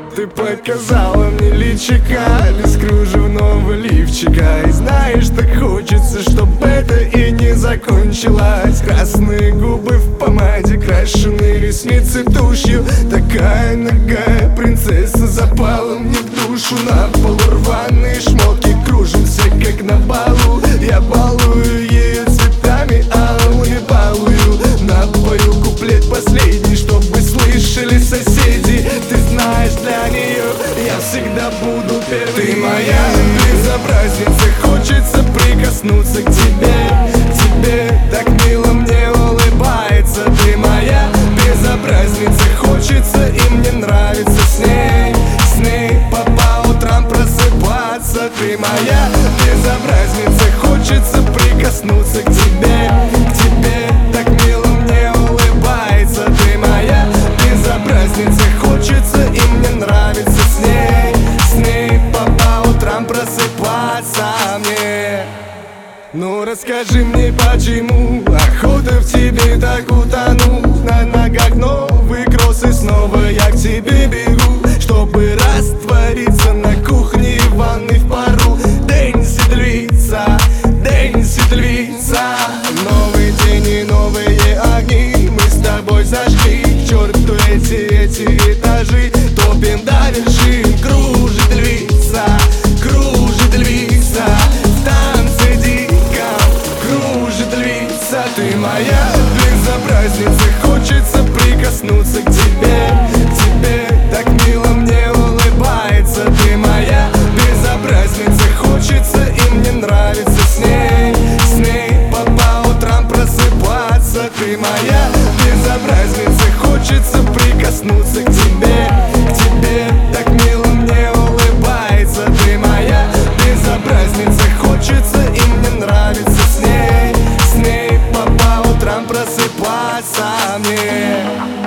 Ты показала мне личика из кружевного лифчика. И знаешь, так хочется, чтоб это и не закончилось. Красные губы в помаде, крашеные ресницы тушью. Такая нагая принцесса запала мне в душу. На полу рваные шмотки, кружимся как на балу. Я балую ее цветами, алые балую. Напою куплет последний, чтобы слышали соседи. Ты знаешь, для нее я всегда буду первым. Ты моя безобразница, хочется прикоснуться к тебе, так мило мне улыбается. Ты моя безобразница, хочется и мне нравится с ней по утрам просыпаться. Ты моя безобразница, хочется прикоснуться к тебе, так мило мне улыбается. Ты моя безобразница, хочется и мне нравится с ней по утрам просыпаться мне. Ну расскажи мне, почему охота в тебе так утонуть. На ногах новые кроссы, снова я к тебе бегу, чтобы раствориться на кухне и ванной в пару. Дэнси длится, новый день и новые огни. Мы с тобой зажгли к черту эти этажи. Топим до вершин, кружит львица, в танце диком кружит львица. Ты моя безобразница, хочется прикоснуться к тебе, так мило мне улыбается. Ты моя безобразница, хочется и мне нравится с ней по утрам просыпаться. Ты моя безобразница, хочется прикоснуться к тебе, так мило мне улыбается. Ты моя безобразница, хочется и мне нравится с ней по утрам просыпаться мне.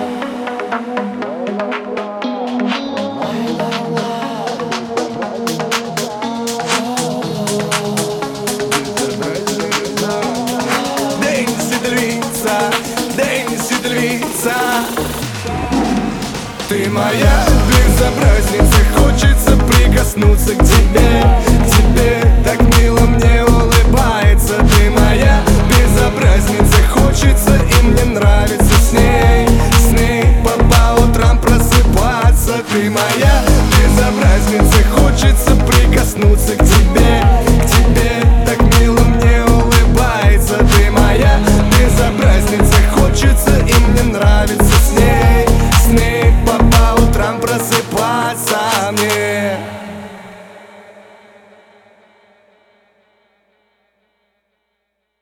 Дэнси длится. Ты моя безобразница, хочется прикоснуться к тебе, так мило мне улыбается. Ты моя безобразница, хочется и мне нравится с ней по утрам просыпаться. Ты моя безобразница, хочется прикоснуться к тебе,